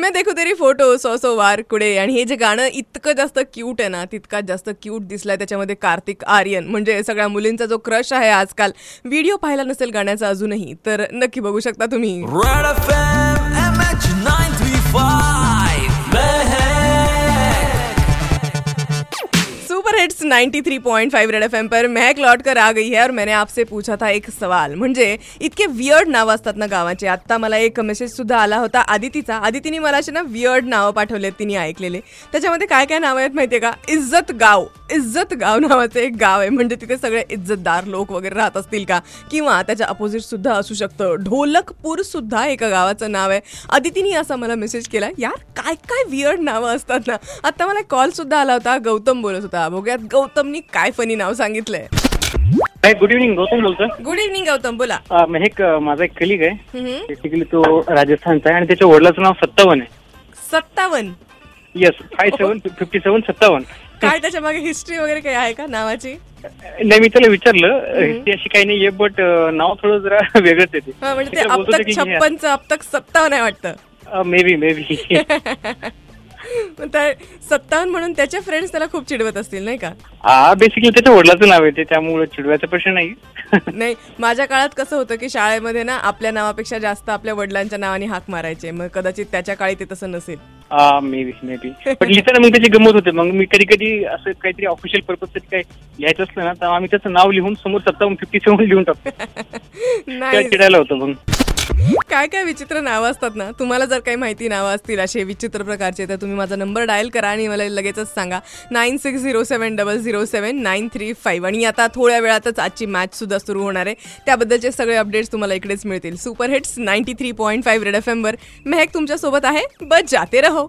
मैं देखू तेरी photo so so वार कुडे. आणि हे जे गाणं इतकं जास्त क्यूट आहे ना, तितकाच जास्त क्यूट दिसलाय त्याच्यामध्ये कार्तिक आर्यन. म्हणजे सगळ्या मुलींचा जो क्रश आहे आजकाल. व्हिडिओ पाहिला नसेल गाण्याचा अजूनही तर नक्की बघू शकता तुम्ही. सुपर हिट्स 93.5 रेड एफएम पर महक लौट कर आ गई है और मैंने आपसे पूछा था एक सवाल. म्हणजे इतके वियर्ड नावं असतात ना गावाचे. आता मला एक मेसेज सुद्धा आला होता आदितीचा. आदितीने मला असे ना वियर्ड नावं पाठवलेत तिने ऐकलेले. त्याच्यामध्ये काय काय नावं आहेत माहितीये का? इज्जत गाव. इज्जत गाव नावाचं एक गाव आहे. म्हणजे तिथे सगळे इज्जतदार लोक वगैरे राहत असतील का? किंवा त्याच्या अपोजिट सुद्धा असू शकतं. ढोलकपूर सुद्धा एका गावाचं नाव आहे. आदितीने असा मला मेसेज केला. यार काय काय वियर्ड नावं असतात ना. आता मला कॉल सुद्धा आला होता. गौतम बोलत होता. बघूयात गौतमनी काय फनी नाव सांगितलंय. गुड इव्हनिंग, गौतम बोलतोय. गुड इव्हनिंग गौतम, बोला. माझा एक कलिग आहे. बेसिकली तो राजस्थानचा आहे आणि त्याच्या वडिलाचं नाव 57 आहे. 57? येस, 57. काय त्याच्या मागे हिस्ट्री वगैरे काही आहे का नावाची? नाही, मी त्याला विचारलं. हिस्ट्री अशी काही नाहीये, बट नाव थोडं जरा वेगळंच येते. म्हणजे ते अब तक 56चं अब तक 57 आहे वाटतं. मे बी 57 म्हणून त्याचे फ्रेंड्स त्याला खूप चिडवत असतील नाही का? बेसिकली त्याच्या वडिलाचं नाव आहे ते, त्यामुळे चिडवायचा प्रश्न नाही. नाही, माझ्या काळात कसं होतं की शाळेमध्ये ना आपल्या नावापेक्षा जास्त आपल्या वडिलांच्या नावाने हाक मारायचे. मग कदाचित त्याच्या काळी ते तसं नसेल. मे बी पण लिहिताना मग त्याची गंमत होते. मग मी कधी कधी असं काहीतरी ऑफिशियल पर्पज साठी काही लिहायचं असलं ना, तर आम्ही त्याचं नाव लिहून समोर 57 लिहून टाकतो. नाही, चिडायला होतं. मग काय काय विचित्र नावं असतात ना. तुम्हाला जर काही माहिती नावं असतील असे विचित्र प्रकारचे तर तुम्ही माझा नंबर डायल करा आणि मला लगेचच सांगा. 9607007935. आणि आता थोड्या वेळातच आजची मॅच सुद्धा सुरू होणार आहे. त्याबद्दलचे सगळे अपडेट्स तुम्हाला इकडेच मिळतील. सुपर हिट्स 93.5 रेड एफएम वर महक तुमच्या सोबत आहे. बस जाते रहो.